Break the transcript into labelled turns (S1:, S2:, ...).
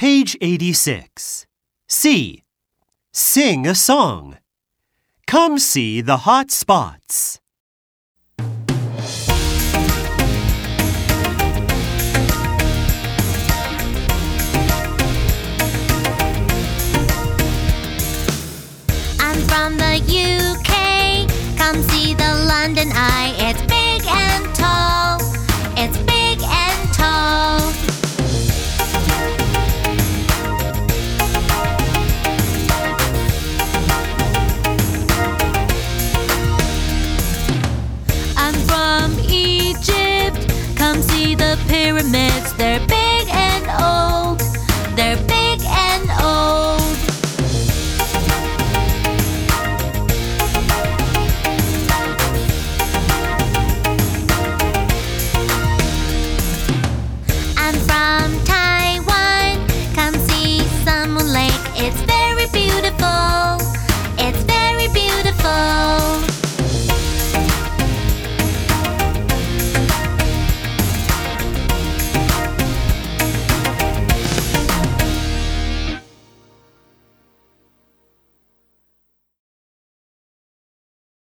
S1: Page 86. C. Sing a song. Come see the hot spots.
S2: I'm from the UK. Come see the London Eye. It's big and tall. It's big and tall. I'm from Egypt. Come see the pyramids. They're big